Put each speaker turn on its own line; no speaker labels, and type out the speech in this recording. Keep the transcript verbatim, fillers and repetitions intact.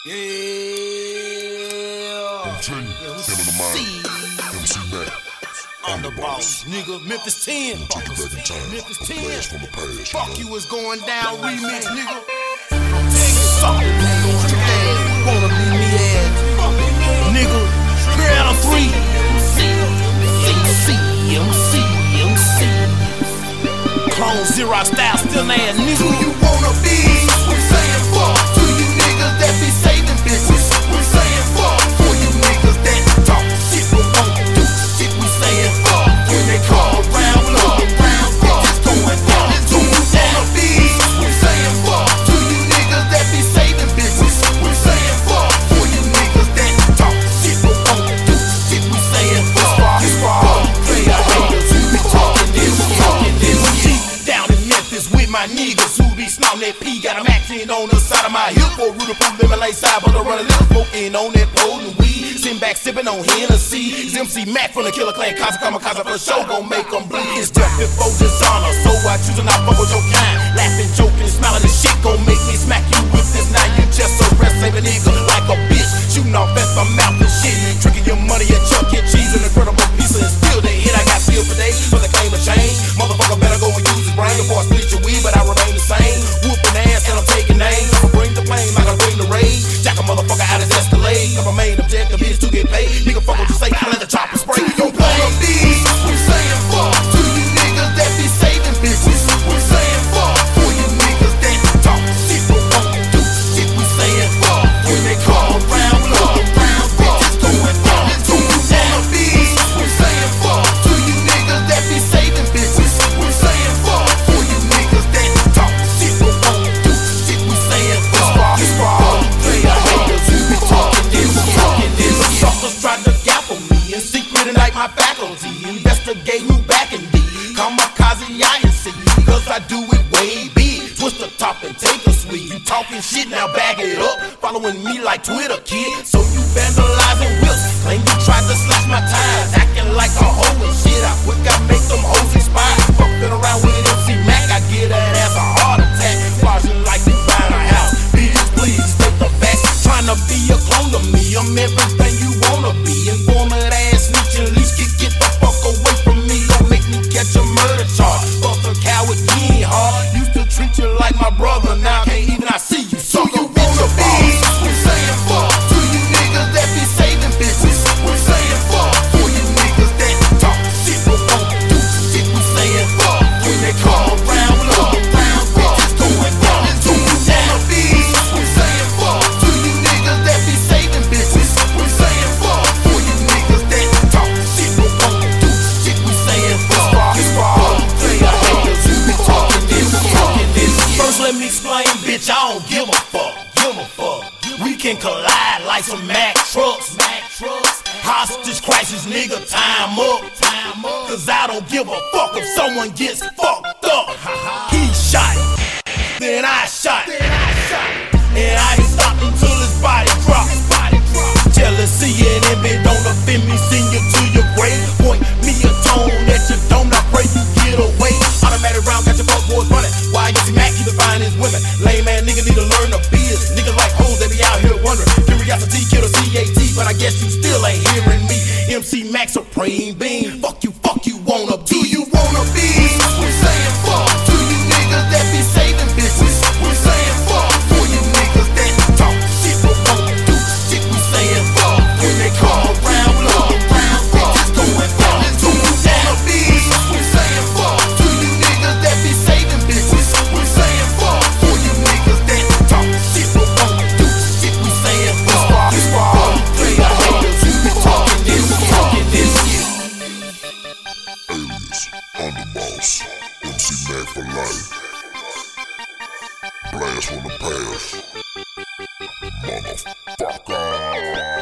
Yeah.
Continue. Him in the mind. M C Mac.
Underboss, nigga. Memphis ten.
We'll take you back in time.
Memphis
A
ten.
blast from the past.
Fuck
you
you
know?
is going down. Remix, nigga. Tell you something, nigga. Hey, wanna be me ass, nigga. Crown free. M C, M C, M C. Clone Zero style, still ass nigga. Who you wanna be? We saying fuck to you niggas that be saving bitches. We saying fuck for you niggas that talk shit but won't do shit. We saying fuck when they call round up, round bitches going down. Who you wanna be? We saying fuck to you niggas that be saving bitches. We saying fuck for you niggas that talk shit but won't do shit. We saying fuck. This fuck player haters who be talking this, talking this. Deep down in Memphis with my niggas who be snouting that P. Got them acting on the side of my hip for Rudy Proof, lemonade side, but I run a little smoking on that potent weed. Sitting back sipping on Hennessy. It's M C Mac from the Killer Clan, Casa Kamikaze for sure gon' make them bleed. It's just before dishonor, so I choose to not fuck with your kind. Laughing, joking, smiling, this shit gon' make me smack you with this. Now you just a rest, save a nigga like a bitch. Shooting off at my mouth and shit. Tricking your money and Chuck E. Cheese, an incredible piece and still they hit. I got feel for days, but they claim a change. Motherfucker better go and use his brain before I split your weed, but I remain the same. Whooping ass and I'm taking names. I'ma bring the flame, I gotta bring the rage. Jack a motherfucker out his Escalade. Cause my main objective is to get paid. Nigga fuck what you say, I let the chopper spray. Don't play a beat. We saying fuck to you niggas that be saving bitches. We saying fuck for you niggas that talk shit but won't do shit. We saying fuck when they call round up, round bitches going down. Who you wanna be? We saying fuck to you niggas that be saving bitches. We saying fuck for you niggas that talk shit but won't do shit. We saying fuck. This fuck player haters who be talking this, talking this. Suckers try to gap on me in secret and like my faculty. Investigate who backing me. Kamikaze I N C, cause I do it way big. Twist the top and take a sweet. You talking shit, now bag it up. Following me like Twitter, kid. So you vandalizing whips. Claim you tried to slash my tires. Acting like a hoe and shit. I quick, I make them hoes inspired. Fucking around with M C Mac, I get that ass a heart attack. Flashing like you buying a house. Bitch, please, take the back. Trying to be a clone of me. I'm everything you wanna be. Informant ass snitch, at least get, get the fuck away from me. Don't make me catch a murder charge. Fuck a coward, you ain't hard. Used to treat you like my brother, now can't even I see you. So you wanna be? We saying fuck to you niggas that be saving bitches. We saying fuck for you niggas that talk shit but won't do shit. We saying fuck when they call round up, round bitches going down. Who you wanna be? We saying fuck to you niggas that be saving bitches. We saying fuck for you niggas that talk shit but won't do shit. We saying fuck. This fuck player haters who be talking this, talking this. First let me explain, bitch, I don't give a fuck, give a fuck. We can collide like some Mack trucks, Mack trucks. Hostage crisis, nigga, time up, time up. Cause I don't give a fuck if someone gets fucked up. He shot, then I shot, and I ain't stopped until his body dropped. Jealousy and envy don't offend me. Send you to your grave. Point me a tone that you don't. I pray you get away. Automatic round, got your fuck boys running. Why you see Mac, keep define his women. Lame man nigga need to learn to be it. Niggas like hoes, they be out here wondering. Curiosity kill the C A T, but I guess you still ain't hearing me. M C Mac Supreme Beam. Fuck you, fuck you wanna be. Do you wanna be? We saying fuck to you niggas that be saving bitches. We saying fuck for you niggas that talk shit but won't do shit. We saying fuck when they call round up, round bitches going down. Who you wanna be? We saying fuck to you niggas that be saving bitches. We saying fuck for you niggas that talk shit but won't do shit. We saying fuck. This fuck player haters who be talking this, talking this.
Alias, Underboss, M C Mac for life. Blast from the past. Motherfucker.